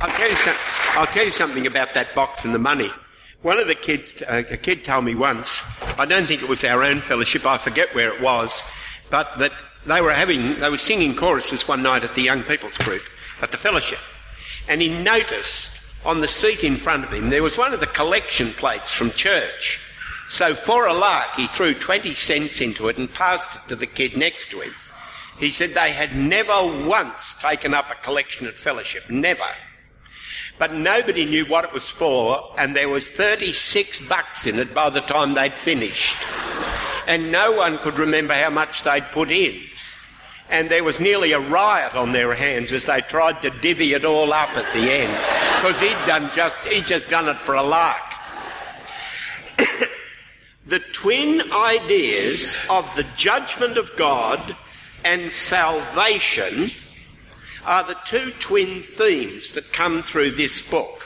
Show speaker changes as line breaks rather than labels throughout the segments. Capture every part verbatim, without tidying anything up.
I'll tell you some, I'll tell you something about that box and the money. One of the kids, uh, a kid told me once, I don't think it was our own fellowship, I forget where it was, but that they were having, they were singing choruses one night at the young people's group, at the fellowship. And he noticed on the seat in front of him, there was one of the collection plates from church. So for a lark, he threw twenty cents into it and passed it to the kid next to him. He said they had never once taken up a collection at fellowship, never. But nobody knew what it was for, and there was thirty-six bucks in it by the time they'd finished. And no one could remember how much they'd put in. And there was nearly a riot on their hands as they tried to divvy it all up at the end, because he'd done just, he'd just done it for a lark. The twin ideas of the judgment of God and salvation are the two twin themes that come through this book.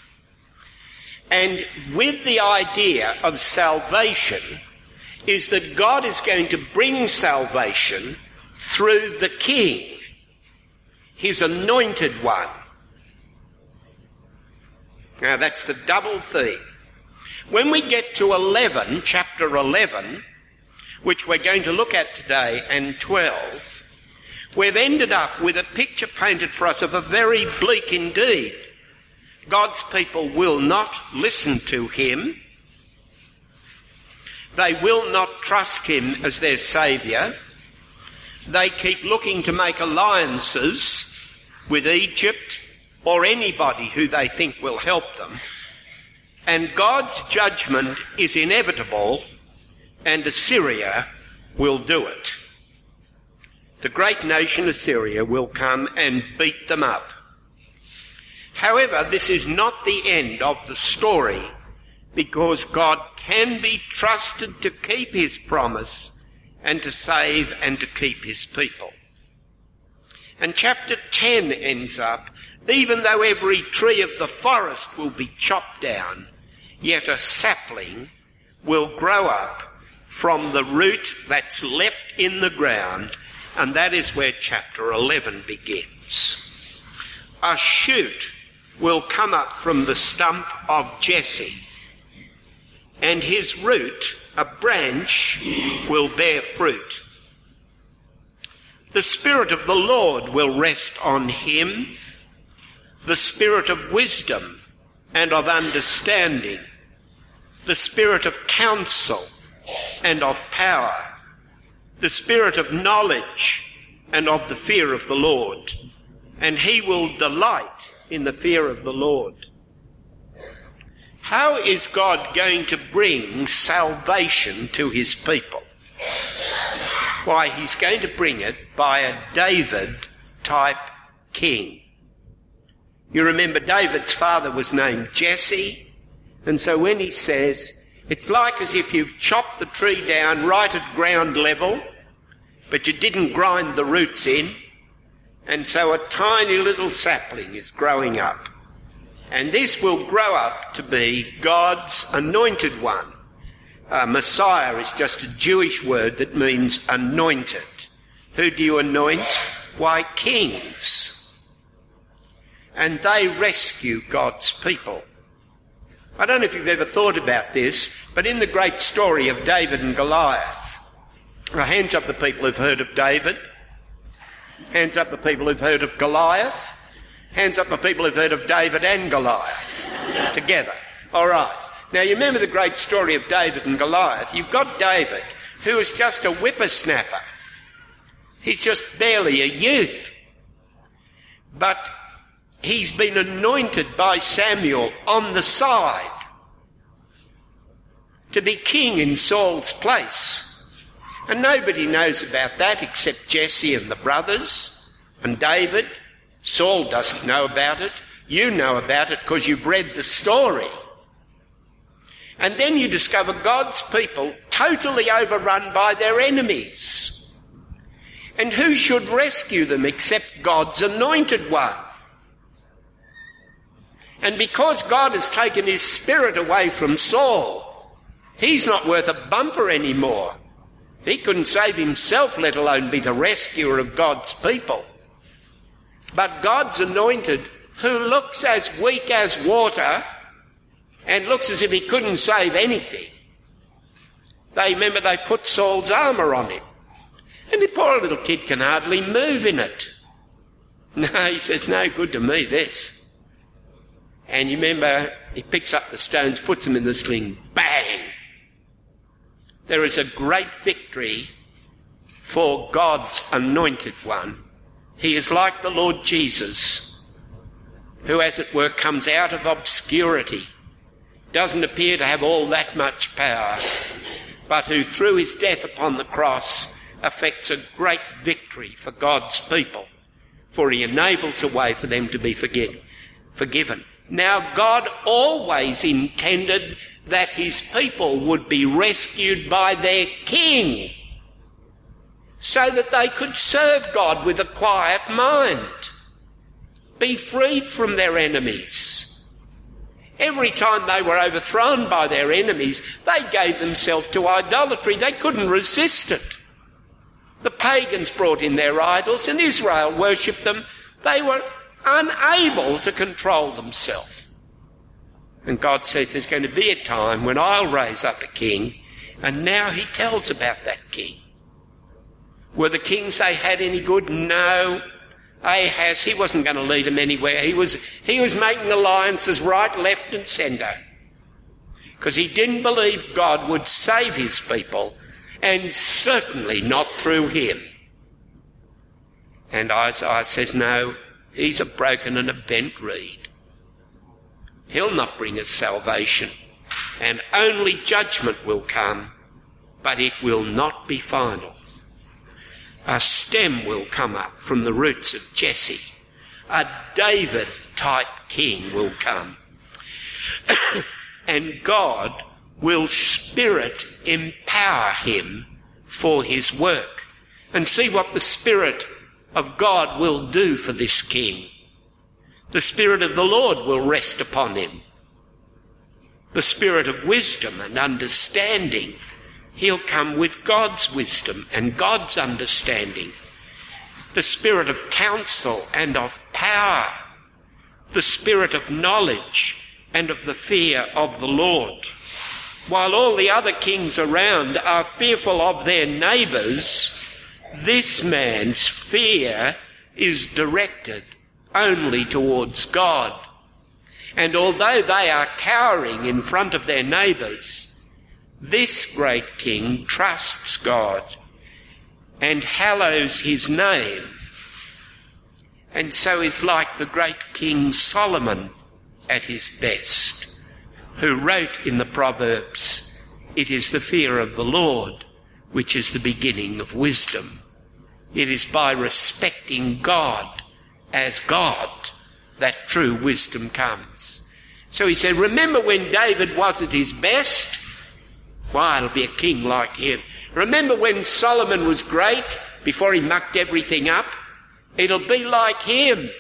And with the idea of salvation is that God is going to bring salvation through the King, his anointed one. Now that's the double theme. When we get to eleven, chapter eleven, which we're going to look at today, and twelve, we've ended up with a picture painted for us of a very bleak indeed. God's people will not listen to him. They will not trust him as their saviour. They keep looking to make alliances with Egypt or anybody who they think will help them. And God's judgment is inevitable, and Assyria will do it. The great nation Assyria will come and beat them up. However, this is not the end of the story, because God can be trusted to keep his promise and to save and to keep his people. And chapter ten ends up, even though every tree of the forest will be chopped down, yet a sapling will grow up from the root that's left in the ground, and that is where chapter eleven begins. A shoot will come up from the stump of Jesse, and his root, a branch, will bear fruit. The Spirit of the Lord will rest on him, the Spirit of wisdom and of understanding, the Spirit of counsel and of power, the Spirit of knowledge and of the fear of the Lord, and he will delight in the fear of the Lord. How is God going to bring salvation to his people? Why, he's going to bring it by a David-type king. You remember David's father was named Jesse, and so when he says, it's like as if you've chopped the tree down right at ground level, but you didn't grind the roots in, and so a tiny little sapling is growing up. And this will grow up to be God's anointed one. Uh, Messiah is just a Jewish word that means anointed. Who do you anoint? Why, kings. And they rescue God's people. I don't know if you've ever thought about this, but in the great story of David and Goliath, well, hands up the people who've heard of David. Hands up the people who've heard of Goliath. Hands up the people who've heard of David and Goliath together. All right. Now, you remember the great story of David and Goliath. You've got David, who is just a whippersnapper. He's just barely a youth. But he's been anointed by Samuel on the side to be king in Saul's place. And nobody knows about that except Jesse and the brothers and David. Saul doesn't know about it. You know about it because you've read the story. And then you discover God's people totally overrun by their enemies. And who should rescue them except God's anointed one? And because God has taken his spirit away from Saul, he's not worth a bumper anymore. He couldn't save himself, let alone be the rescuer of God's people. But God's anointed who looks as weak as water and looks as if he couldn't save anything. They remember they put Saul's armour on him. And the poor little kid can hardly move in it. No, he says, no good to me, this. And you remember, he picks up the stones, puts them in the sling, bang! There is a great victory for God's anointed one. He is like the Lord Jesus, who, as it were, comes out of obscurity, doesn't appear to have all that much power, but who, through his death upon the cross, effects a great victory for God's people, for he enables a way for them to be forget, forgiven. Now, God always intended that his people would be rescued by their king, so that they could serve God with a quiet mind, be freed from their enemies. Every time they were overthrown by their enemies, they gave themselves to idolatry. They couldn't resist it. The pagans brought in their idols and Israel worshipped them. They were unable to control themselves. And God says there's going to be a time when I'll raise up a king, and now he tells about that king. Were the kings they had any good? No. Ahaz, he wasn't going to lead them anywhere. He was, he was making alliances right, left and centre, because he didn't believe God would save his people, and certainly not through him. And Isaiah says, no, he's a broken and a bent reed. He'll not bring us salvation, and only judgment will come, but it will not be final. A stem will come up from the roots of Jesse. A David-type king will come. And God will Spirit empower him for his work. And see what the Spirit of God will do for this king. The Spirit of the Lord will rest upon him. The Spirit of wisdom and understanding. He'll come with God's wisdom and God's understanding. The Spirit of counsel and of power. The Spirit of knowledge and of the fear of the Lord. While all the other kings around are fearful of their neighbours, this man's fear is directed only towards God. And although they are cowering in front of their neighbours, this great king trusts God and hallows his name, and so is like the great King Solomon at his best, who wrote in the Proverbs, "It is the fear of the Lord which is the beginning of wisdom." It is by respecting God as God that true wisdom comes. So he said, remember when David was at his best? Why, it'll be a king like him. Remember when Solomon was great, before he mucked everything up? It'll be like him.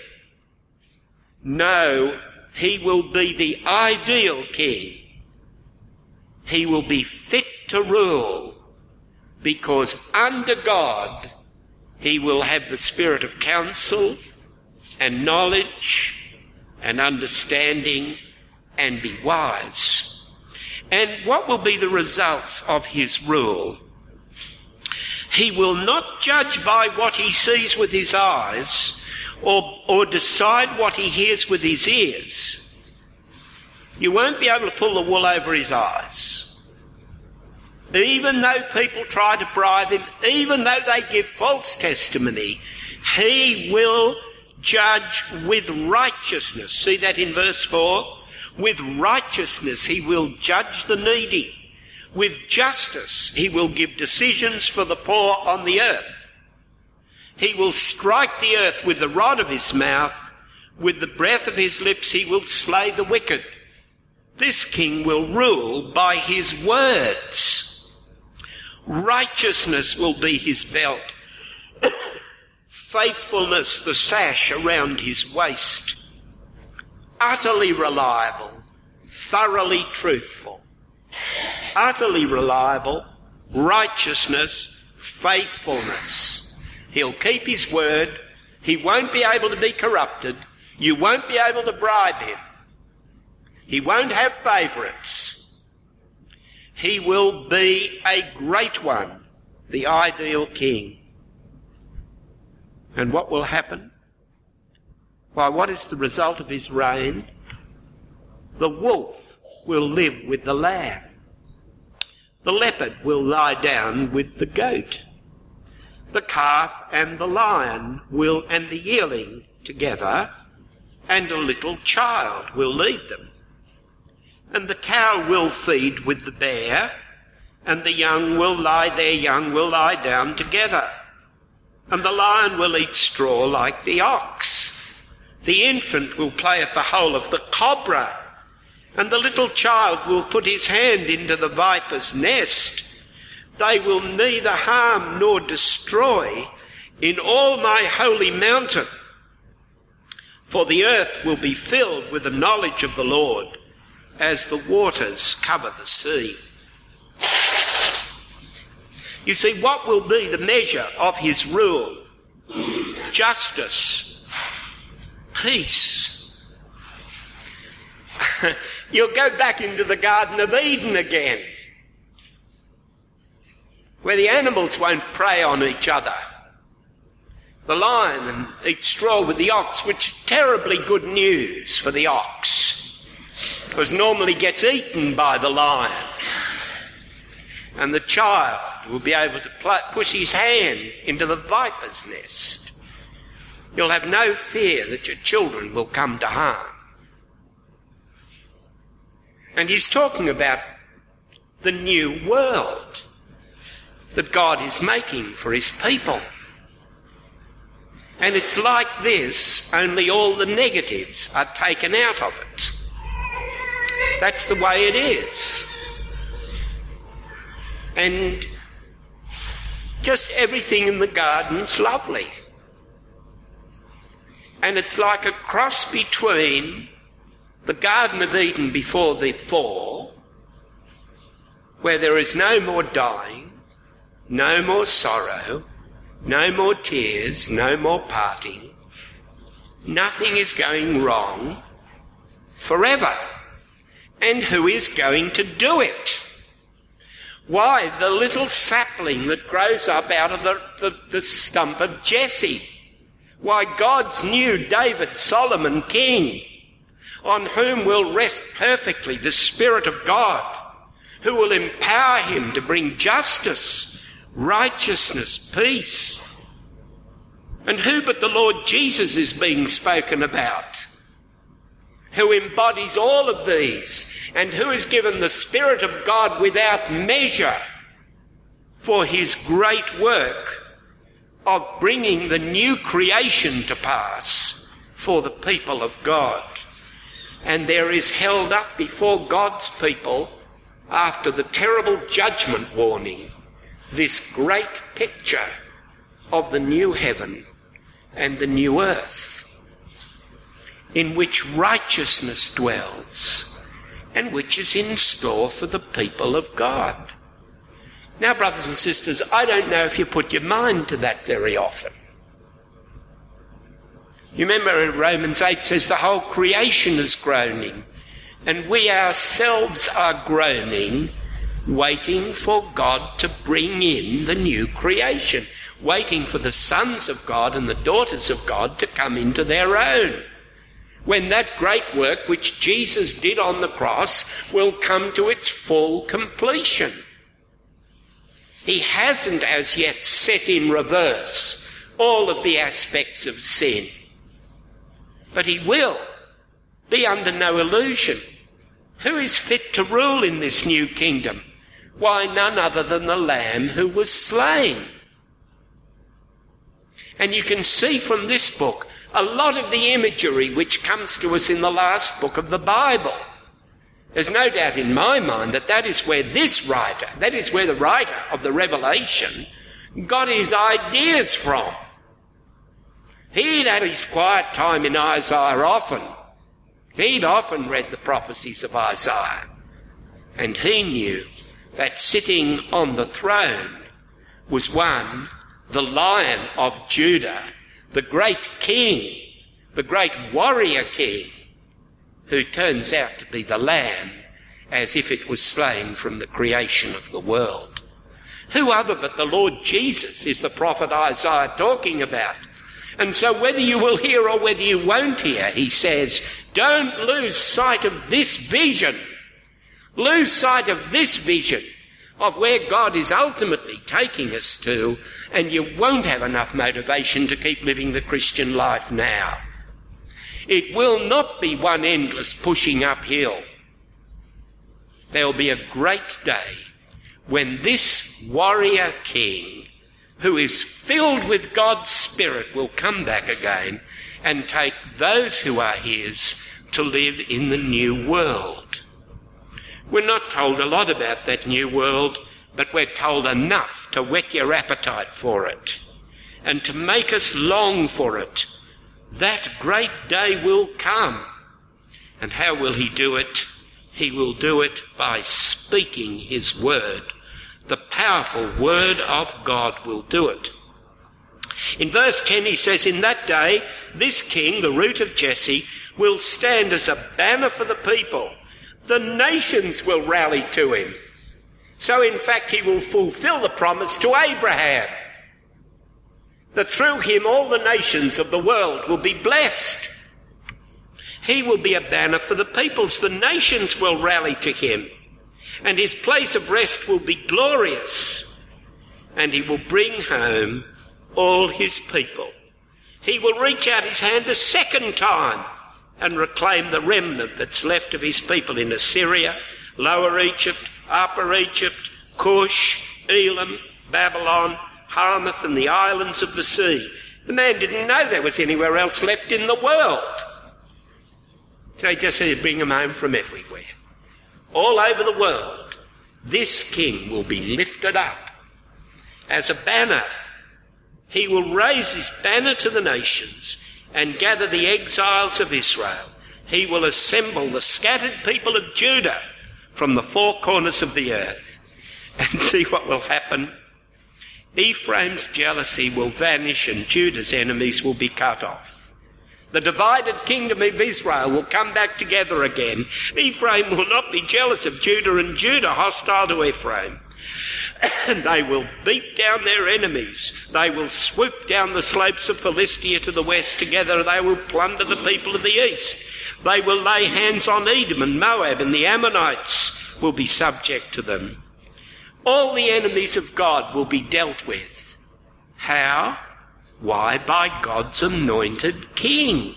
No, he will be the ideal king. He will be fit to rule, because under God he will have the spirit of counsel and knowledge and understanding and be wise. And what will be the results of his rule? He will not judge by what he sees with his eyes or, or decide what he hears with his ears. You won't be able to pull the wool over his eyes. Even though people try to bribe him, even though they give false testimony, he will judge with righteousness. See that in verse four? With righteousness he will judge the needy. With justice he will give decisions for the poor on the earth. He will strike the earth with the rod of his mouth. With the breath of his lips he will slay the wicked. This king will rule by his words. Righteousness will be his belt. Faithfulness the sash around his waist. Utterly reliable, thoroughly truthful. Utterly reliable, righteousness, faithfulness. He'll keep his word. He won't be able to be corrupted. You won't be able to bribe him. He won't have favourites. He will be a great one, the ideal king. And what will happen? Why, what is the result of his reign? The wolf will live with the lamb. The leopard will lie down with the goat. The calf and the lion will, and the yearling together, and a little child will lead them. And the cow will feed with the bear, and the young will lie, their young will lie down together. And the lion will eat straw like the ox. The infant will play at the hole of the cobra, and the little child will put his hand into the viper's nest. They will neither harm nor destroy in all my holy mountain, for the earth will be filled with the knowledge of the Lord as the waters cover the sea. You see, what will be the measure of his rule? Justice, peace. You'll go back into the Garden of Eden again, where the animals won't prey on each other. The lion and eat straw with the ox, which is terribly good news for the ox, because normally gets eaten by the lion. And the child will be able to pl- push his hand into the viper's nest. You'll have no fear that your children will come to harm. And he's talking about the new world that God is making for his people. And it's like this, only all the negatives are taken out of it. That's the way it is. And just everything in the garden's lovely. And it's like a cross between the Garden of Eden before the fall, where there is no more dying, no more sorrow, no more tears, no more parting. Nothing is going wrong forever. And who is going to do it? Why, the little sapling that grows up out of the, the, the stump of Jesse. Why, God's new David Solomon king, on whom will rest perfectly the Spirit of God, who will empower him to bring justice, righteousness, peace. And who but the Lord Jesus is being spoken about, who embodies all of these, and who is given the Spirit of God without measure for his great work of bringing the new creation to pass for the people of God. And there is held up before God's people, after the terrible judgment warning, this great picture of the new heaven and the new earth, in which righteousness dwells and which is in store for the people of God. Now, brothers and sisters, I don't know if you put your mind to that very often. You remember Romans eight says the whole creation is groaning, and we ourselves are groaning, waiting for God to bring in the new creation, waiting for the sons of God and the daughters of God to come into their own, when that great work which Jesus did on the cross will come to its full completion. He hasn't as yet set in reverse all of the aspects of sin, but he will. Be under no illusion. Who is fit to rule in this new kingdom? Why, none other than the Lamb who was slain. And you can see from this book a lot of the imagery which comes to us in the last book of the Bible. There's no doubt in my mind that that is where this writer, that is where the writer of the Revelation got his ideas from. He'd had his quiet time in Isaiah often. He'd often read the prophecies of Isaiah. And he knew that sitting on the throne was one, the Lion of Judah, the great king, the great warrior king, who turns out to be the Lamb, as if it was slain from the creation of the world. Who other but the Lord Jesus is the prophet Isaiah talking about? And so whether you will hear or whether you won't hear, he says, don't lose sight of this vision. Lose sight of this vision of where God is ultimately taking us to, and you won't have enough motivation to keep living the Christian life now. It will not be one endless pushing uphill. There will be a great day when this warrior king, who is filled with God's Spirit, will come back again and take those who are his to live in the new world. We're not told a lot about that new world, but we're told enough to whet your appetite for it and to make us long for it. That great day will come. And how will he do it? He will do it by speaking his word. The powerful word of God will do it. In verse ten he says, in that day this king, the root of Jesse, will stand as a banner for the people. The nations will rally to him. So in fact he will fulfill the promise to Abraham, that through him all the nations of the world will be blessed. He will be a banner for the peoples. The nations will rally to him, and his place of rest will be glorious, and he will bring home all his people. He will reach out his hand a second time and reclaim the remnant that's left of his people in Assyria, Lower Egypt, Upper Egypt, Cush, Elam, Babylon, Hamath and the islands of the sea. The man didn't know there was anywhere else left in the world. So he just said, bring them home from everywhere. All over the world, this king will be lifted up as a banner. He will raise his banner to the nations and gather the exiles of Israel. He will assemble the scattered people of Judah from the four corners of the earth. And see what will happen. Ephraim's jealousy will vanish and Judah's enemies will be cut off. The divided kingdom of Israel will come back together again. Ephraim will not be jealous of Judah, and Judah hostile to Ephraim. And they will beat down their enemies. They will swoop down the slopes of Philistia to the west. Together they will plunder the people of the east. They will lay hands on Edom and Moab, and the Ammonites will be subject to them. All the enemies of God will be dealt with. How? Why? By God's anointed king.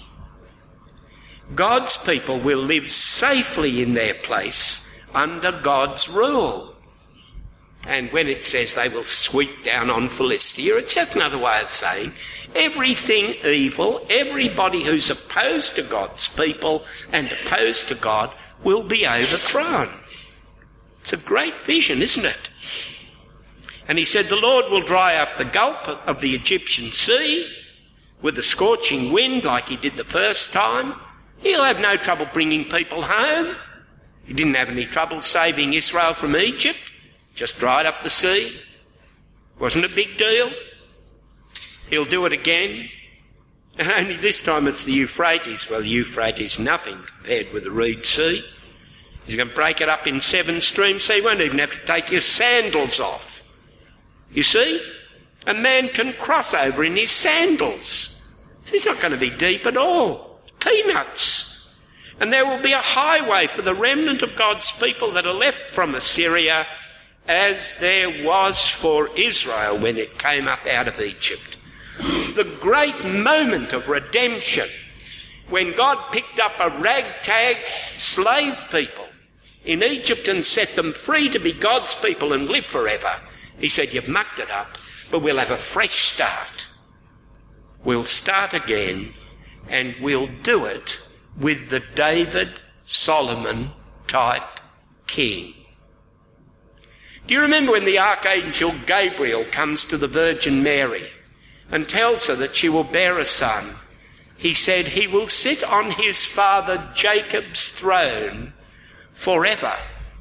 God's people will live safely in their place under God's rule. And when it says they will sweep down on Philistia, it's just another way of saying everything evil, everybody who's opposed to God's people and opposed to God will be overthrown. It's a great vision, isn't it? And he said, the Lord will dry up the gulp of the Egyptian sea with a scorching wind like he did the first time. He'll have no trouble bringing people home. He didn't have any trouble saving Israel from Egypt. Just dried up the sea. Wasn't a big deal. He'll do it again. And only this time it's the Euphrates. Well, the Euphrates, nothing compared with the Reed Sea. He's going to break it up in seven streams, so you won't even have to take your sandals off. You see? A man can cross over in his sandals. He's not going to be deep at all. Peanuts. And there will be a highway for the remnant of God's people that are left from Assyria, as there was for Israel when it came up out of Egypt. The great moment of redemption, when God picked up a ragtag slave people in Egypt and set them free to be God's people and live forever. He said, you've mucked it up, but we'll have a fresh start. We'll start again, and we'll do it with the David Solomon type king. Do you remember when the Archangel Gabriel comes to the Virgin Mary and tells her that she will bear a son? He said he will sit on his father Jacob's throne forever.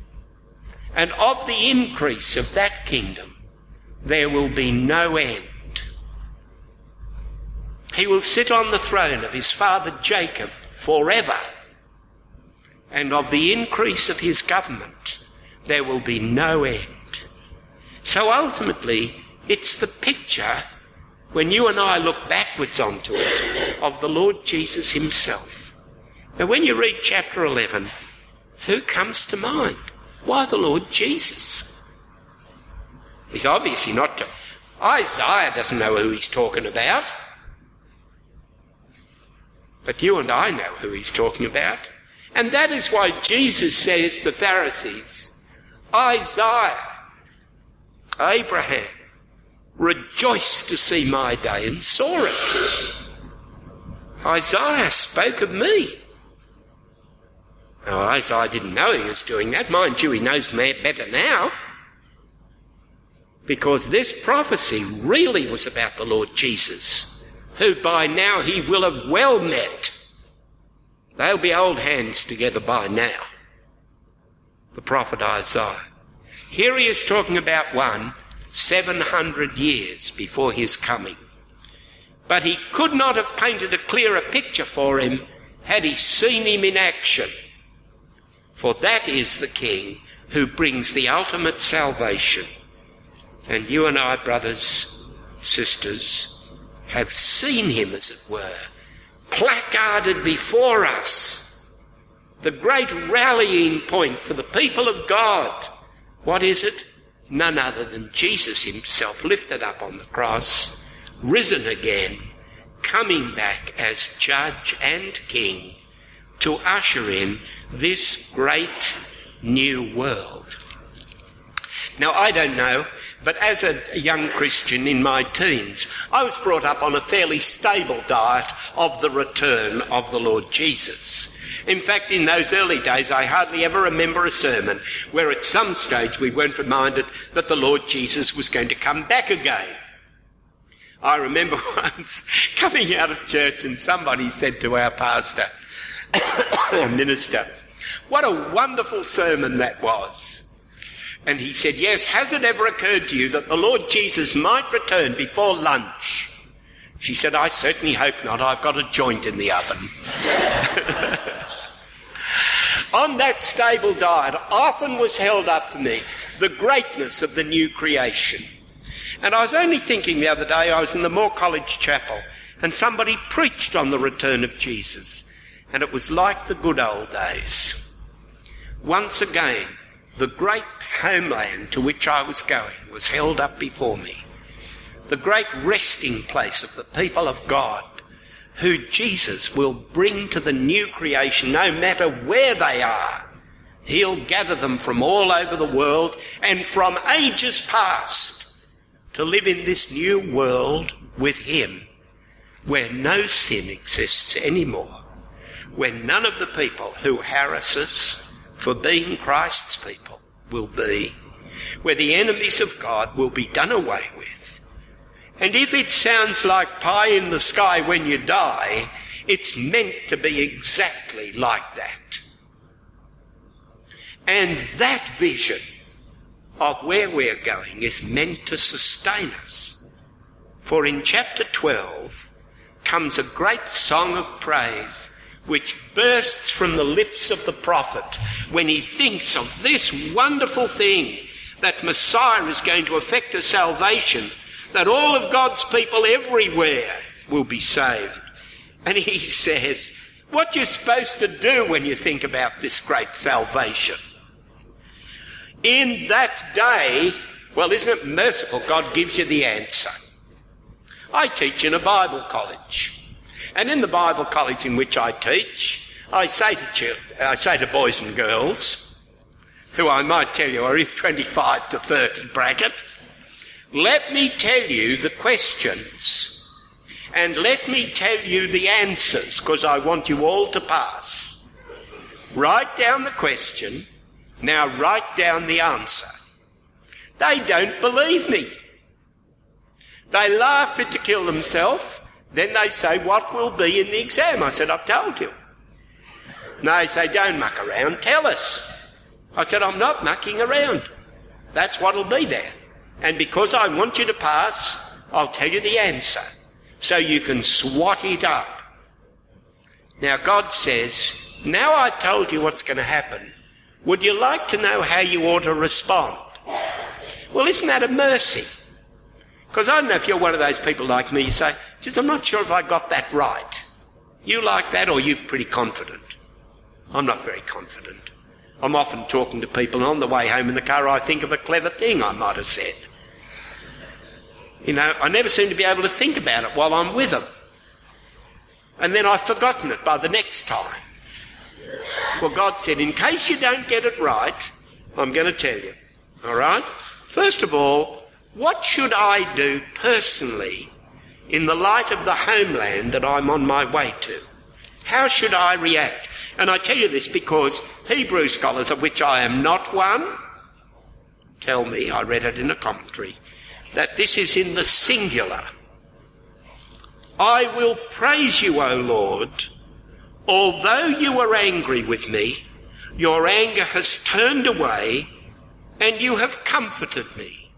And of the increase of that kingdom, there will be no end. He will sit on the throne of his father Jacob forever, and of the increase of his government there will be no end. So ultimately, it's the picture, when you and I look backwards onto it, of the Lord Jesus himself. Now when you read chapter eleven, who comes to mind? Why, the Lord Jesus. He's obviously not to... Isaiah doesn't know who he's talking about. But you and I know who he's talking about. And that is why Jesus says to the Pharisees, Isaiah, Abraham, rejoiced to see my day and saw it. Isaiah spoke of me. Now, Isaiah didn't know he was doing that. Mind you, he knows better now. Because this prophecy really was about the Lord Jesus, who by now he will have well met. They'll be old hands together by now. The prophet Isaiah. Here he is talking about one seven hundred years before his coming. But he could not have painted a clearer picture for him had he seen him in action. For that is the King who brings the ultimate salvation. And you and I, brothers, sisters, have seen him, as it were, placarded before us. The great rallying point for the people of God. What is it? None other than Jesus himself, lifted up on the cross, risen again, coming back as judge and king to usher in this great new world. Now, I don't know, but as a young Christian in my teens, I was brought up on a fairly stable diet of the return of the Lord Jesus. In fact, in those early days, I hardly ever remember a sermon where at some stage we weren't reminded that the Lord Jesus was going to come back again. I remember once coming out of church and somebody said to our pastor, our minister, what a wonderful sermon that was. And he said, yes, has it ever occurred to you that the Lord Jesus might return before lunch? She said, I certainly hope not. I've got a joint in the oven. On that stable diet often was held up for me the greatness of the new creation. And I was only thinking the other day, I was in the Moore College Chapel, and somebody preached on the return of Jesus. And it was like the good old days. Once again, the great homeland to which I was going was held up before me. The great resting place of the people of God, who Jesus will bring to the new creation no matter where they are. He'll gather them from all over the world and from ages past to live in this new world with him, where no sin exists anymore, where none of the people who harass us for being Christ's people will be, where the enemies of God will be done away with. And if it sounds like pie in the sky when you die, it's meant to be exactly like that. And that vision of where we're going is meant to sustain us. For in chapter twelve comes a great song of praise which bursts from the lips of the prophet when he thinks of this wonderful thing, that Messiah is going to effect a salvation, that all of God's people everywhere will be saved. And he says, what you're supposed to do when you think about this great salvation. In that day, well, isn't it merciful? God gives you the answer. I teach in a Bible college. And in the Bible college in which I teach, I say to children, I say to boys and girls, who I might tell you are in twenty-five to thirty bracket, let me tell you the questions, and let me tell you the answers, because I want you all to pass. Write down the question, now write down the answer. They don't believe me. They laugh fit to kill themselves. Then they say, what will be in the exam? I said, I've told you. And they say, don't muck around, tell us. I said, I'm not mucking around. That's what'll be there. And because I want you to pass, I'll tell you the answer. so you can swat it up. Now God says, now I've told you what's going to happen. Would you like to know how you ought to respond? Well, isn't that a mercy? Because I don't know if you're one of those people like me, you say, just I'm not sure if I got that right. You like that, or you pretty confident? I'm not very confident. I'm often talking to people, and on the way home in the car I think of a clever thing I might have said. You know, I never seem to be able to think about it while I'm with them. And then I've forgotten it by the next time. Well, God said, in case you don't get it right, I'm going to tell you. All right? First of all, what should I do personally in the light of the homeland that I'm on my way to? How should I react? And I tell you this because Hebrew scholars, of which I am not one, tell me, I read it in a commentary, that this is in the singular. I will praise you, O Lord. Although you were angry with me, your anger has turned away and you have comforted me.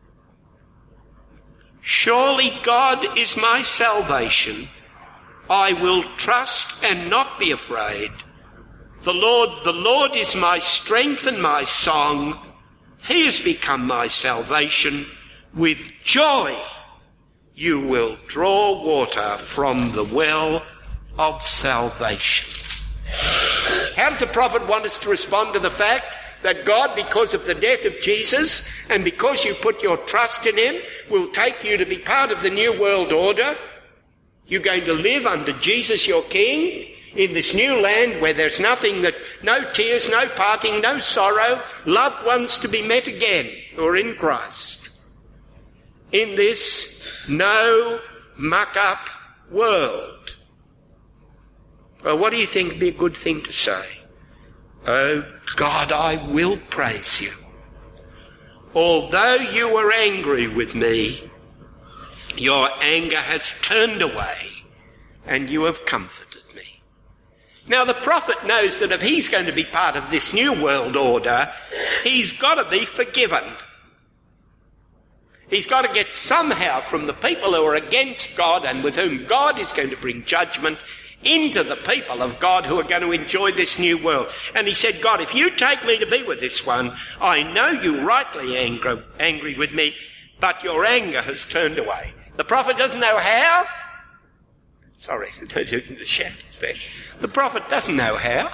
Surely God is my salvation. I will trust and not be afraid. The Lord, the Lord is my strength and my song. He has become my salvation. With joy you will draw water from the well of salvation. How does the prophet want us to respond to the fact that God, because of the death of Jesus and because you put your trust in him, will take you to be part of the new world order? You're going to live under Jesus your King in this new land where there's nothing that, no tears, no parting, no sorrow, loved ones to be met again who are in Christ. In this no muck-up world. Well, what do you think would be a good thing to say? Oh, God, I will praise you. Although you were angry with me, your anger has turned away and you have comforted me. Now, the prophet knows that if he's going to be part of this new world order, he's got to be forgiven. He's got to get somehow from the people who are against God and with whom God is going to bring judgment into the people of God who are going to enjoy this new world. And he said, God, if you take me to be with this one, I know you rightly angry, angry with me, but your anger has turned away. The prophet doesn't know how. Sorry, don't do the shadows there. The prophet doesn't know how.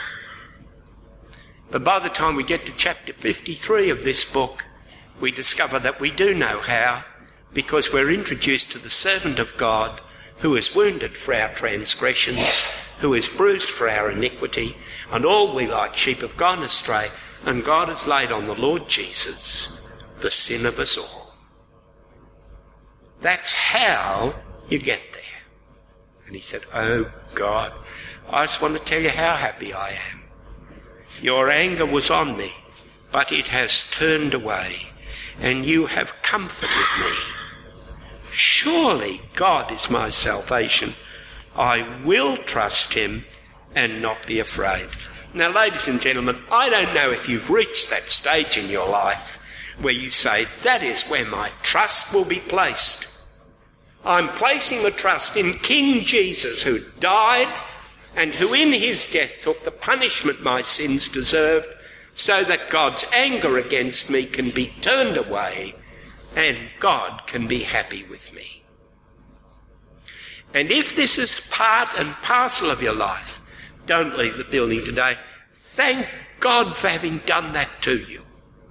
But by the time we get to chapter fifty-three of this book, we discover that we do know how, because we're introduced to the servant of God who is wounded for our transgressions, who is bruised for our iniquity, and all we like sheep have gone astray, and God has laid on the Lord Jesus the sin of us all. That's how you get there. And he said, oh God, I just want to tell you how happy I am. Your anger was on me, but it has turned away, and you have comforted me. Surely God is my salvation. I will trust him and not be afraid. Now, ladies and gentlemen, I don't know if you've reached that stage in your life where you say, that is where my trust will be placed. I'm placing the trust in King Jesus, who died and who in his death took the punishment my sins deserved, so that God's anger against me can be turned away and God can be happy with me. And if this is part and parcel of your life, don't leave the building today. Thank God for having done that to you.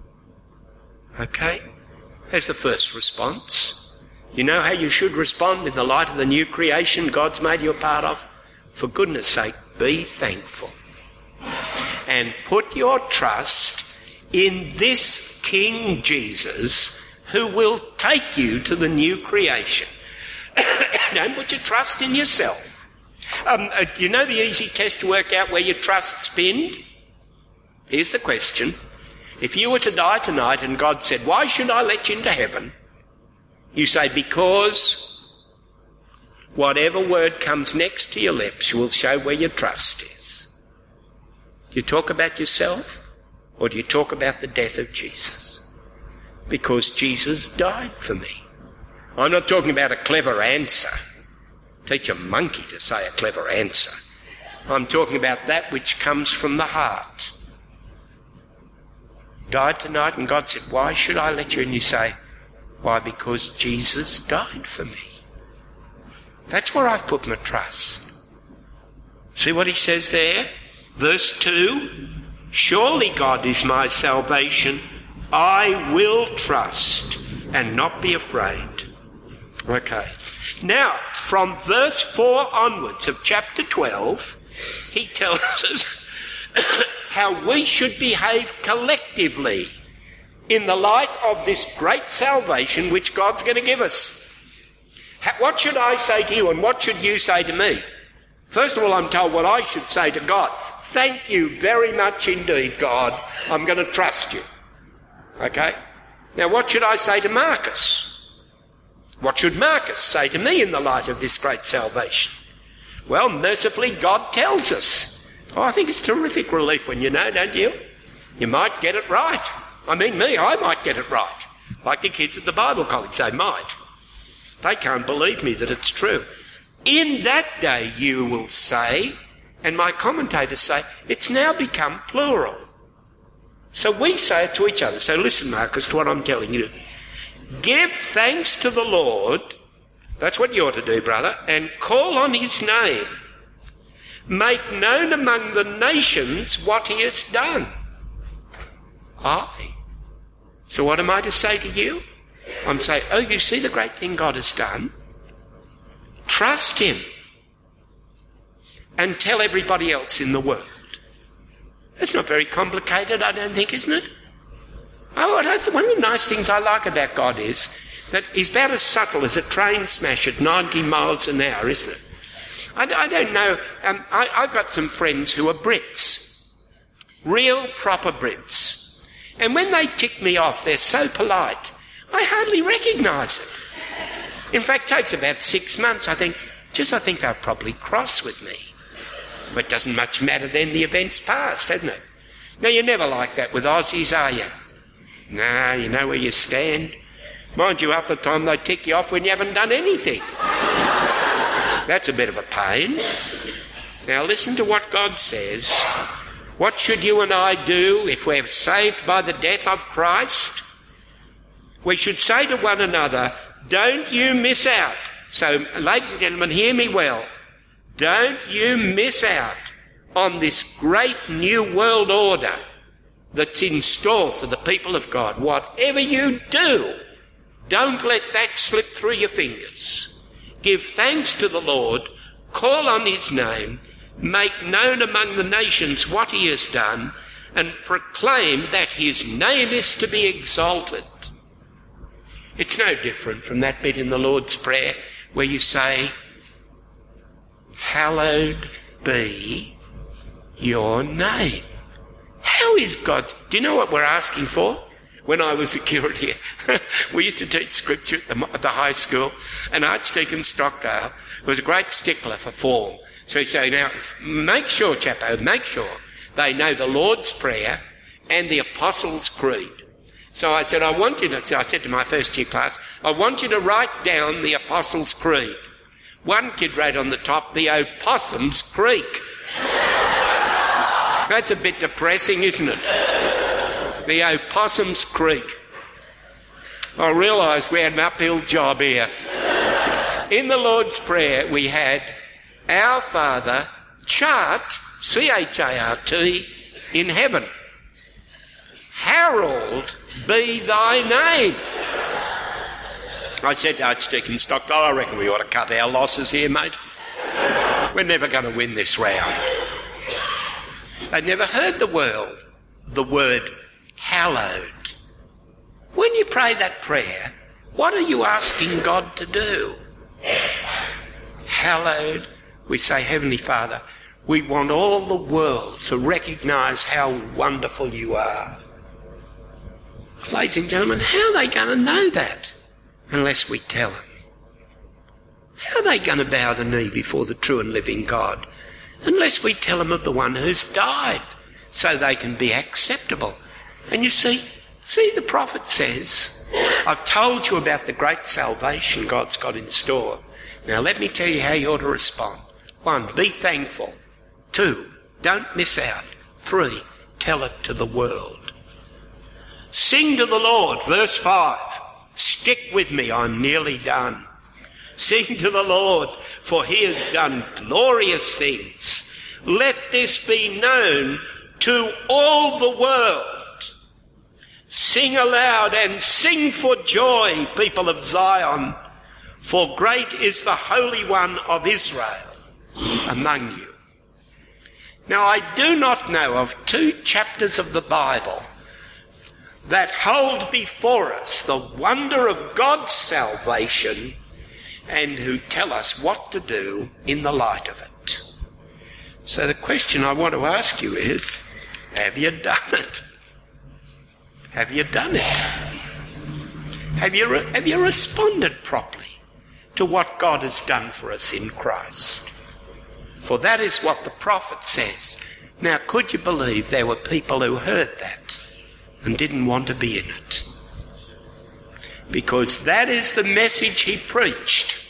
Okay? There's the first response. You know how you should respond in the light of the new creation God's made you a part of? For goodness sake, be thankful. And put your trust in this King Jesus, who will take you to the new creation. Don't put your trust in yourself. Um, uh, you know the easy test to work out where your trust's pinned? Here's the question. If you were to die tonight and God said, why should I let you into heaven? You say, because whatever word comes next to your lips will show where your trust is. Do you talk about yourself, or do you talk about the death of Jesus? Because Jesus died for me. I'm not talking about a clever answer. Teach a monkey to say a clever answer. I'm talking about that which comes from the heart. Died tonight and God said, why should I let you? And you say, why? Because Jesus died for me. That's where I've put my trust. See what he says there? Verse two, surely God is my salvation. I will trust and not be afraid. Okay. Now, from verse four onwards of chapter twelve, he tells us how we should behave collectively in the light of this great salvation which God's going to give us. What should I say to you and what should you say to me? First of all, I'm told what I should say to God. Thank you very much indeed, God. I'm going to trust you. Okay? Now, what should I say to Marcus? What should Marcus say to me in the light of this great salvation? Well, mercifully, God tells us. Oh, I think it's terrific relief when you know, don't you? You might get it right. I mean, me, I might get it right. Like the kids at the Bible college, they might. They can't believe me that it's true. In that day you will say, and my commentators say, it's now become plural. So we say it to each other. So listen, Marcus, to what I'm telling you. Give thanks to the Lord, that's what you ought to do, brother, and call on his name. Make known among the nations what he has done. Aye. So what am I to say to you? I'm saying, oh, you see the great thing God has done? Trust him. And tell everybody else in the world. It's not very complicated, I don't think, isn't it? Oh, I don't think one of the nice things I like about God is that he's about as subtle as a train smash at ninety miles an hour, isn't it? I, I don't know. Um, I, I've got some friends who are Brits. Real, proper Brits. And when they tick me off, they're so polite, I hardly recognise it. In fact, it takes about six months. I think, just I think they're probably cross with me. But it doesn't much matter then, the event's past, hasn't it? Now, you're never like that with Aussies, are you? No, you know where you stand. Mind you, half the time they tick you off when you haven't done anything. That's a bit of a pain. Now listen to what God says. What should you and I do if we're saved by the death of Christ? We should say to one another, don't you miss out. So, ladies and gentlemen, hear me well. Don't you miss out on this great new world order that's in store for the people of God. Whatever you do, don't let that slip through your fingers. Give thanks to the Lord, call on his name, make known among the nations what he has done, and proclaim that his name is to be exalted. It's no different from that bit in the Lord's Prayer where you say, hallowed be your name. How is God? Do you know what we're asking for? When I was a curate here, we used to teach scripture at the, at the high school, and Archdeacon Stockdale was a great stickler for form. So he said, now, make sure, Chapo, make sure they know the Lord's Prayer and the Apostles' Creed. So I said, I want you to, so I said to my first year class, I want you to write down the Apostles' Creed. One kid wrote on the top, the Opossums Creek. That's a bit depressing, isn't it? The Opossums Creek. I realised we had an uphill job here. In the Lord's Prayer we had, Our Father, chart, C H A R T, in heaven. Hallowed be thy name. I said to Archdeacon Stockdale, I reckon we ought to cut our losses here, mate. We're never going to win this round. They'd never heard the word, the word hallowed. When you pray that prayer, what are you asking God to do? Hallowed, we say, Heavenly Father, we want all the world to recognise how wonderful you are. Ladies and gentlemen, how are they going to know that unless we tell them? How are they going to bow the knee before the true and living God unless we tell them of the one who's died so they can be acceptable? And you see, see the prophet says, I've told you about the great salvation God's got in store. Now let me tell you how you ought to respond. One, be thankful. Two, don't miss out. Three, tell it to the world. Sing to the Lord, verse five. Stick with me, I'm nearly done. Sing to the Lord, for he has done glorious things. Let this be known to all the world. Sing aloud and sing for joy, people of Zion, for great is the Holy One of Israel among you. Now I do not know of two chapters of the Bible that hold before us the wonder of God's salvation and who tell us what to do in the light of it. So the question I want to ask you is, have you done it? Have you done it? Have you, re- have you responded properly to what God has done for us in Christ? For that is what the prophet says. Now, could you believe there were people who heard that and didn't want to be in it? Because that is the message he preached.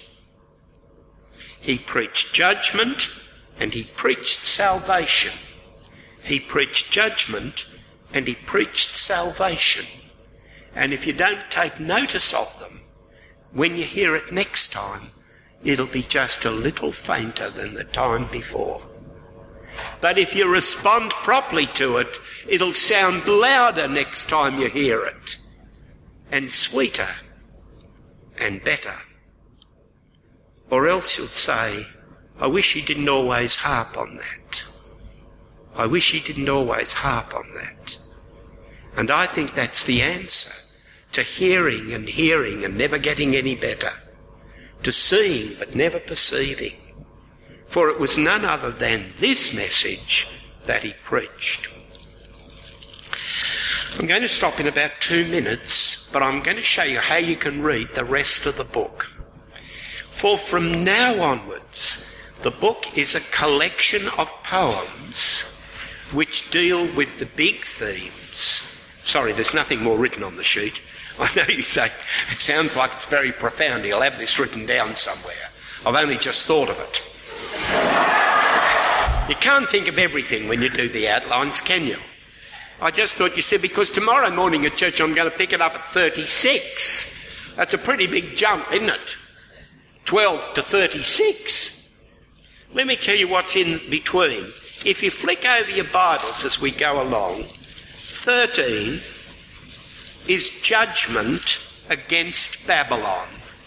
He preached judgment and he preached salvation. He preached judgment and he preached salvation. And if you don't take notice of them, when you hear it next time, it'll be just a little fainter than the time before. But if you respond properly to it, it'll sound louder next time you hear it, and sweeter and better. Or else you'll say, I wish he didn't always harp on that. I wish he didn't always harp on that. And I think that's the answer to hearing and hearing and never getting any better, to seeing but never perceiving. For it was none other than this message that he preached. I'm going to stop in about two minutes, but I'm going to show you how you can read the rest of the book. For from now onwards, the book is a collection of poems which deal with the big themes. Sorry, there's nothing more written on the sheet. I know you say, it sounds like it's very profound. He'll have this written down somewhere. I've only just thought of it. You can't think of everything when you do the outlines, can you? I just thought, you said, because tomorrow morning at church I'm going to pick it up at thirty-six. That's a pretty big jump, isn't it? twelve to thirty-six. Let me tell you what's in between. If you flick over your Bibles as we go along, thirteen is judgment against Babylon.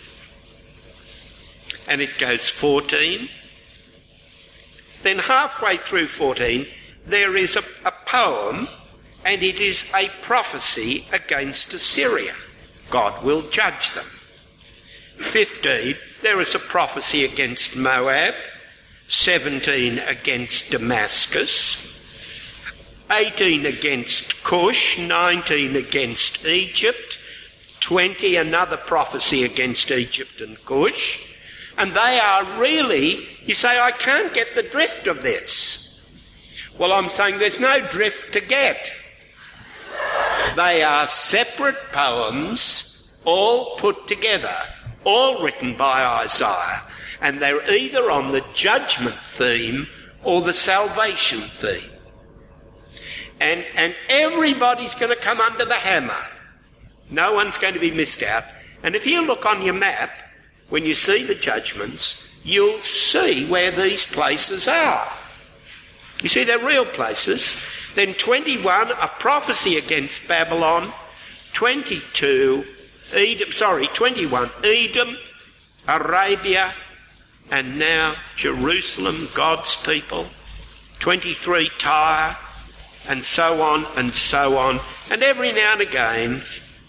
And it goes fourteen. Then halfway through fourteen, there is a, a poem, and it is a prophecy against Assyria. God will judge them. fifteen, there is a prophecy against Moab. seventeen against Damascus. eighteen against Cush. nineteen against Egypt. twenty, another prophecy against Egypt and Cush. And they are really, you say, I can't get the drift of this. Well, I'm saying there's no drift to get. They are separate poems, all put together, all written by Isaiah, and they're either on the judgment theme or the salvation theme. And, and everybody's going to come under the hammer. No one's going to be missed out. And if you look on your map, when you see the judgments, you'll see where these places are. You see, they're real places. Then twenty-one, a prophecy against Babylon. twenty-two, Edom, sorry, twenty-one, Edom, Arabia, and now Jerusalem, God's people. twenty-three, Tyre, and so on and so on. And every now and again,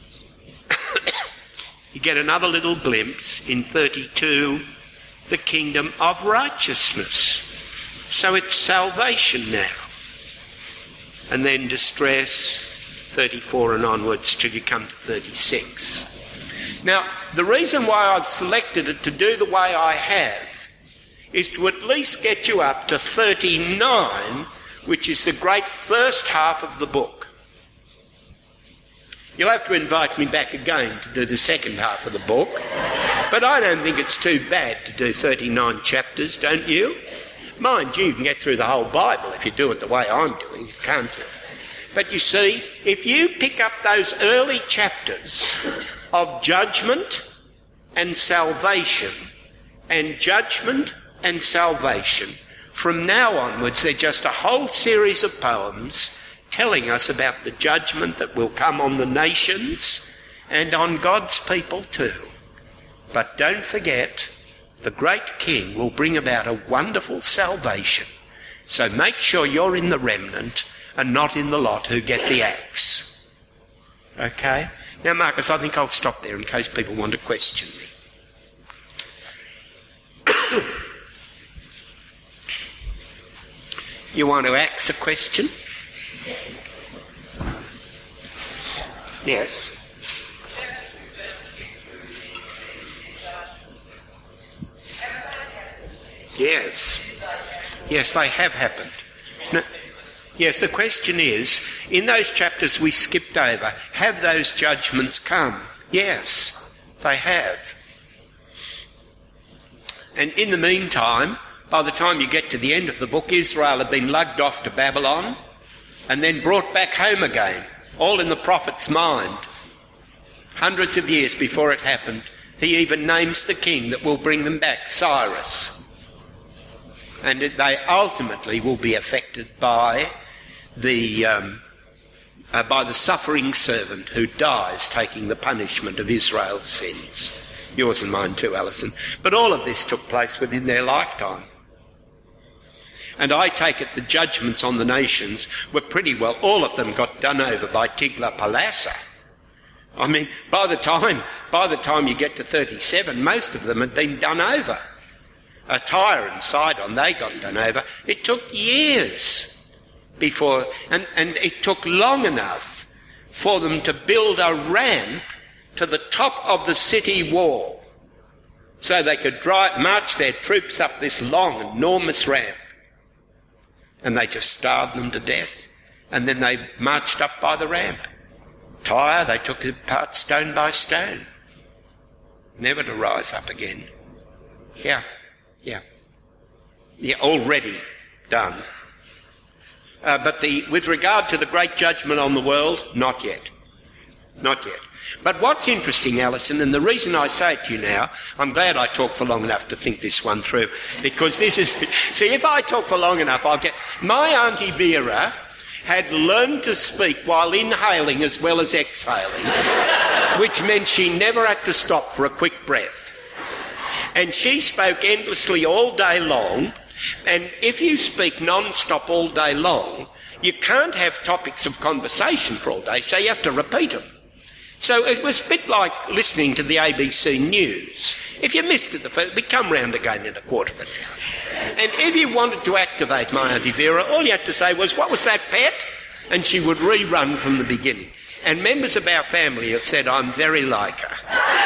you get another little glimpse in thirty-two, the kingdom of righteousness. So it's salvation now. And then distress, thirty-four and onwards till you come to thirty-six. Now, the reason why I've selected it to do the way I have is to at least get you up to thirty-nine, which is the great first half of the book. You'll have to invite me back again to do the second half of the book. But I don't think it's too bad to do thirty-nine chapters, don't you? Mind you, you can get through the whole Bible if you do it the way I'm doing it, can't you? But you see, if you pick up those early chapters of judgment and salvation, and judgment and salvation, from now onwards they're just a whole series of poems telling us about the judgment that will come on the nations and on God's people too. But don't forget, the great King will bring about a wonderful salvation. So make sure you're in the remnant and not in the lot who get the axe. Okay? Now, Marcus, I think I'll stop there in case people want to question me. You want to ask a question? Yes. Yes. Yes, they have happened. No, yes, the question is, in those chapters we skipped over, have those judgments come? Yes, they have. And in the meantime, by the time you get to the end of the book, Israel had been lugged off to Babylon and then brought back home again, all in the prophet's mind. Hundreds of years before it happened, he even names the king that will bring them back, Cyrus. And they ultimately will be affected by the um, uh, by the suffering servant who dies taking the punishment of Israel's sins. Yours and mine too, Alison. But all of this took place within their lifetime. And I take it the judgments on the nations were pretty well, all of them got done over by Tiglath-Pileser. I mean, by the time, by the time you get to thirty-seven, most of them had been done over. Uh, Tyre and Sidon, they got done over. It took years before, and, and it took long enough for them to build a ramp to the top of the city wall so they could drive, march their troops up this long, enormous ramp. And they just starved them to death, and then they marched up by the ramp. Tyre, they took it apart stone by stone, never to rise up again. Yeah, yeah. Yeah, already done. Uh, but the, with regard to the great judgment on the world, not yet. Not yet. But what's interesting, Alison, and the reason I say it to you now, I'm glad I talked for long enough to think this one through, because this is, see, if I talk for long enough, I'll get, my Auntie Vera had learned to speak while inhaling as well as exhaling, which meant she never had to stop for a quick breath. And she spoke endlessly all day long, and if you speak non-stop all day long, you can't have topics of conversation for all day, so you have to repeat them. So it was a bit like listening to the A B C News. If you missed it the first, we'd come round again in a quarter of an hour. And if you wanted to activate my Auntie Vera, all you had to say was, "What was that, pet?" And she would rerun from the beginning. And members of our family have said I'm very like her.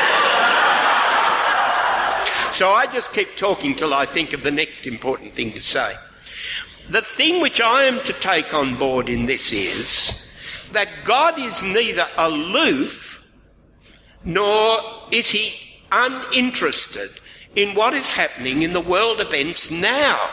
So I just keep talking till I think of the next important thing to say. The thing which I am to take on board in this is that God is neither aloof nor is he uninterested in what is happening in the world events now.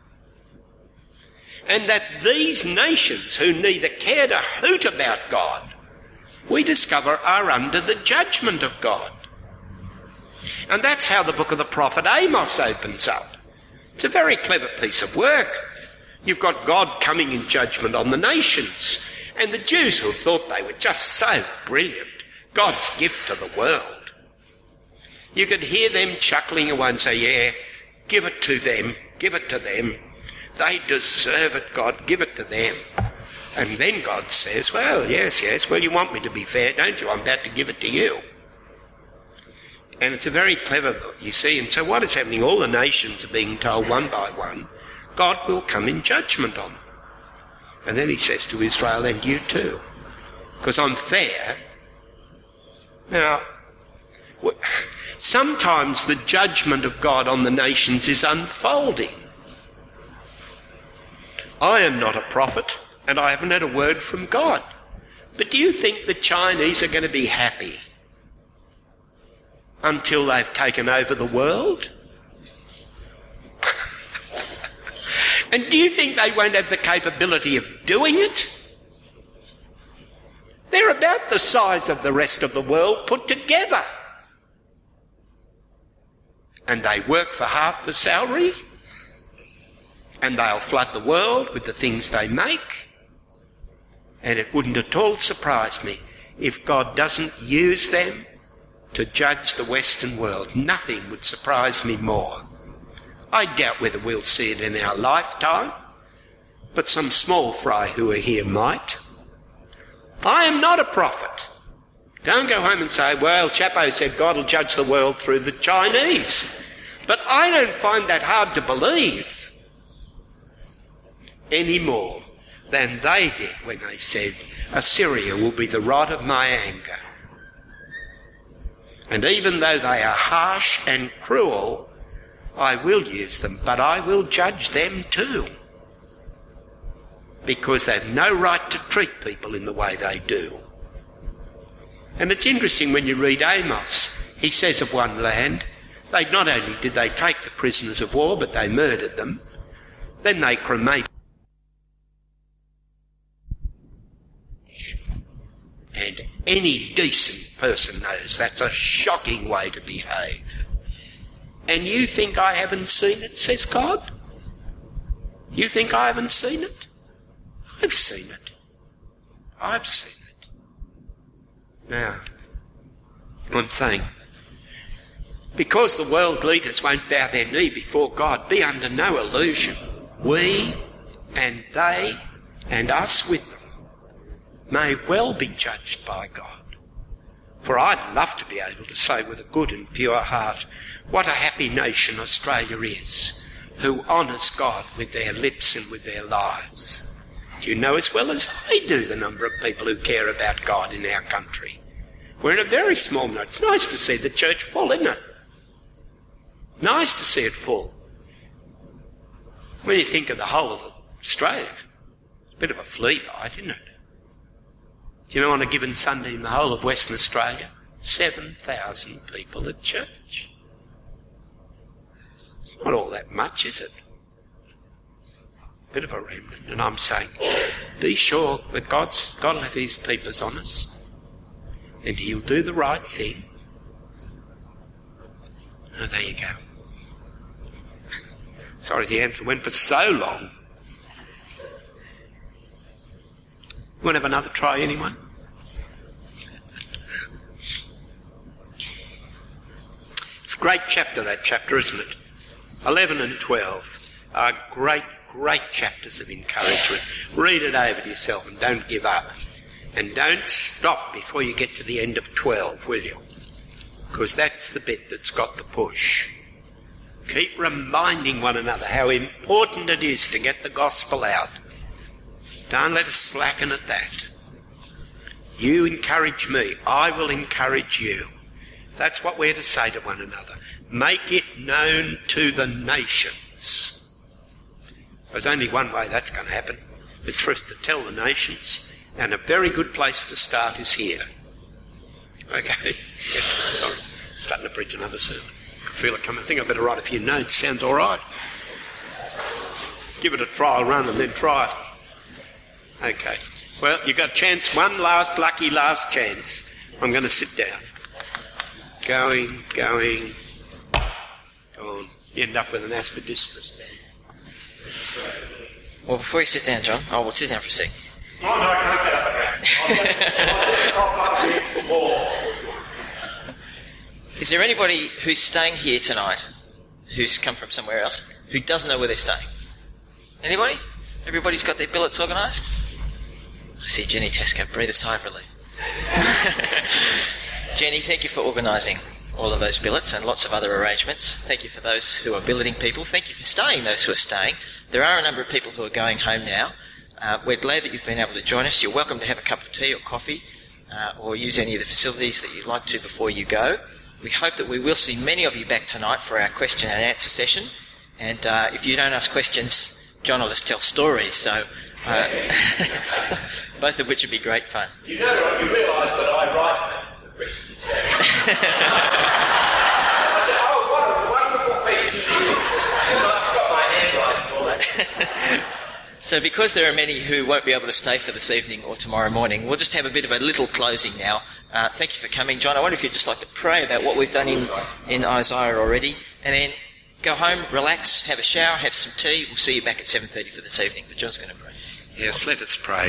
And that these nations who neither cared a hoot about God, we discover are under the judgment of God. And that's how the book of the prophet Amos opens up. It's a very clever piece of work. You've got God coming in judgment on the nations. And the Jews who thought they were just so brilliant, God's gift to the world. You could hear them chuckling away and say, yeah, give it to them, give it to them. They deserve it, God, give it to them. And then God says, well, yes, yes, well, you want me to be fair, don't you? I'm about to give it to you. And it's a very clever book, you see. And so what is happening? All the nations are being told one by one, God will come in judgment on them. And then he says to Israel, and you too, because I'm fair. Now, sometimes the judgment of God on the nations is unfolding. I am not a prophet, and I haven't had a word from God. But do you think the Chinese are going to be happy until they've taken over the world? And do you think they won't have the capability of doing it? They're about the size of the rest of the world put together. And they work for half the salary, and they'll flood the world with the things they make. And it wouldn't at all surprise me if God doesn't use them to judge the Western world. Nothing would surprise me more. I doubt whether we'll see it in our lifetime, but some small fry who are here might. I am not a prophet. Don't go home and say, well, Chapo said God will judge the world through the Chinese. But I don't find that hard to believe any more than they did when they said, Assyria will be the rod of my anger. And even though they are harsh and cruel, I will use them, but I will judge them too. Because they have no right to treat people in the way they do. And it's interesting when you read Amos, he says of one land, they not only did they take the prisoners of war, but they murdered them. Then they cremated. And any decent person knows that's a shocking way to behave. And you think I haven't seen it, says God? You think I haven't seen it? I've seen it. I've seen it. Now, I'm saying, because the world leaders won't bow their knee before God, be under no illusion. We and they and us with them may well be judged by God. For I'd love to be able to say with a good and pure heart, what a happy nation Australia is, who honours God with their lips and with their lives. Do you know as well as I do the number of people who care about God in our country? We're in a very small number. It's nice to see the church full, isn't it? Nice to see it full. When you think of the whole of Australia, it's a bit of a flea bite, isn't it? Do you know on a given Sunday in the whole of Western Australia, seven thousand people at church? It's not all that much, is it? Bit of a remnant. And I'm saying, be sure that God's got to let his peoples on us, and he'll do the right thing. Oh, there you go. Sorry, the answer went for so long. You want to have another try, anyone? It's a great chapter, that chapter, isn't it? eleven and twelve are great, great chapters of encouragement. Read it over to yourself and don't give up. And don't stop before you get to the end of twelve, will you? Because that's the bit that's got the push. Keep reminding one another how important it is to get the gospel out. Don't let us slacken at that. You encourage me, I will encourage you. That's what we're to say to one another. Make it known to the nations. There's only one way that's going to happen. It's for us to tell the nations, and a very good place to start is here. Okay? Yeah, sorry. Starting to preach another sermon. I feel it coming. I think I better write a few notes. Sounds all right. Give it a trial run and then try it. Okay. Well, you've got a chance. One last lucky last chance. I'm going to sit down. Going, going. Go on. You end up with an aspidiscus then.
Well, before you sit down, John, oh, we'll sit down for a sec.
Oh, no, I can't get up again. I'll just stop up against the wall.
Is there anybody who's staying here tonight, who's come from somewhere else, who doesn't know where they're staying? Anybody? Everybody's got their billets organised? I see Jenny Tesco breathe a sigh of relief. Jenny, thank you for organising all of those billets and lots of other arrangements. Thank you for those who are billeting people. Thank you for staying, those who are staying. There are a number of people who are going home now. Uh, we're glad that you've been able to join us. You're welcome to have a cup of tea or coffee uh, or use any of the facilities that you'd like to before you go. We hope that we will see many of you back tonight for our question and answer session. And uh, if you don't ask questions John will just tell stories, so uh, both of which would be great fun.
You know, you realise that I write most of the Christian text. I said, oh, what a wonderful piece of music. I've got my handwriting and all that.
So because there are many who won't be able to stay for this evening or tomorrow morning, we'll just have a bit of a little closing now. Uh, thank you for coming, John. I wonder if you'd just like to pray about what we've done in, in Isaiah already, and then go home, relax, have a shower, have some tea. We'll see you back at seven thirty for this evening. But John's going to pray.
Yes, let us pray.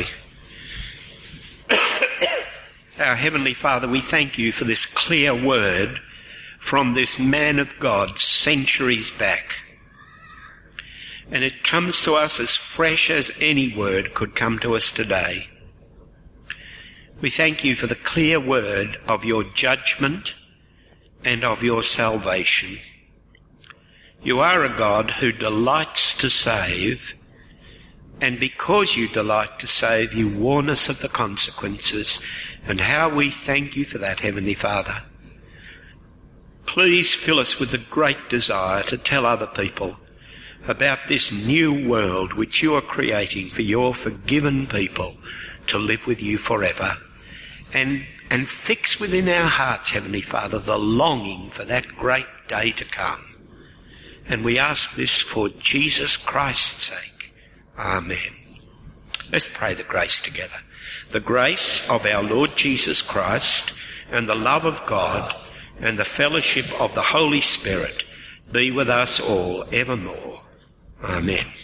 Our Heavenly Father, we thank you for this clear word from this man of God centuries back. And it comes to us as fresh as any word could come to us today. We thank you for the clear word of your judgment and of your salvation. You are a God who delights to save, and because you delight to save, you warn us of the consequences, and how we thank you for that, Heavenly Father. Please fill us with the great desire to tell other people about this new world which you are creating for your forgiven people to live with you forever. And, and fix within our hearts, Heavenly Father, the longing for that great day to come. And we ask this for Jesus Christ's sake. Amen. Let's pray the grace together. The grace of our Lord Jesus Christ and the love of God and the fellowship of the Holy Spirit be with us all evermore. Amen.